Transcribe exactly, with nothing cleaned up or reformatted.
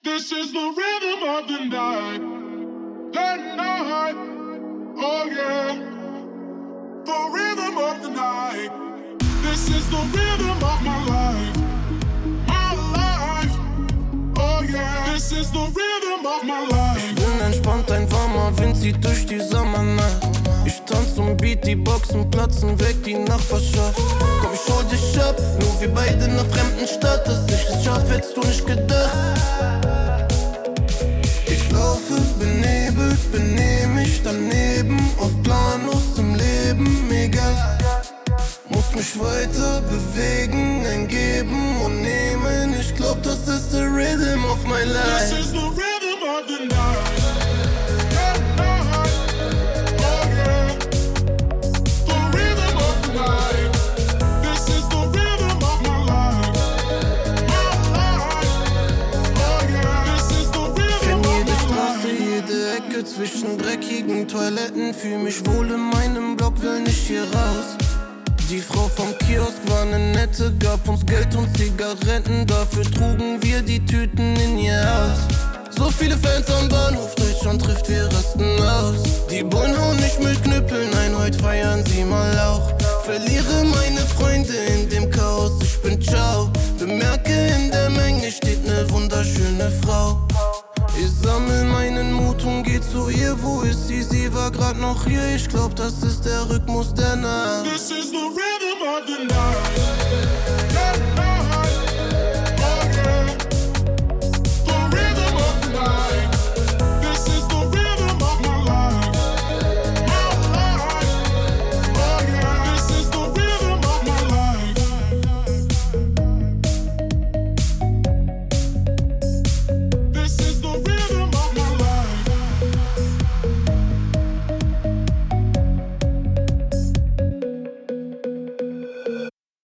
This is the rhythm of the night. The night. Oh yeah. The rhythm of the night. This is the rhythm of my life. My life. Oh yeah. This is the rhythm of my life. Ich bin entspannt, ein warmer Wind zieht durch die Sommernacht. Ich tanz zum Beat, die Boxen platzen weg, die Nachbarschaft. Komm, ich hol dich ab, nur wir beide in einer fremden Stadt. Dass ich es schaff, hättest du nicht gedacht. Ich laufe benebelt, benehm mich daneben. Auf planlos im Leben, egal. Muss mich weiter bewegen, eingeben und nehmen. Ich glaub, das ist the rhythm of my life. This is the rhythm of the night. Zwischen dreckigen Toiletten, fühl mich wohl in meinem Block, will nicht hier raus. Die Frau vom Kiosk war ne nette, gab uns Geld und Zigaretten, dafür trugen wir die Tüten in ihr Haus. So viele Fans am Bahnhof, Deutschland trifft, wir rasten aus. Die Bullen hauen nicht mit Knüppeln, nein, heute feiern sie mal auch. Verliere meine Freunde in dem Chaos, ich bin ciao. Bemerke, in der Menge steht ne wunderschöne Frau. Ich sammel meinen Mut und geh zu ihr, wo ist sie? Sie war grad noch hier, ich glaub, das ist der Rhythmus der Nacht. This is the rhythm of the night.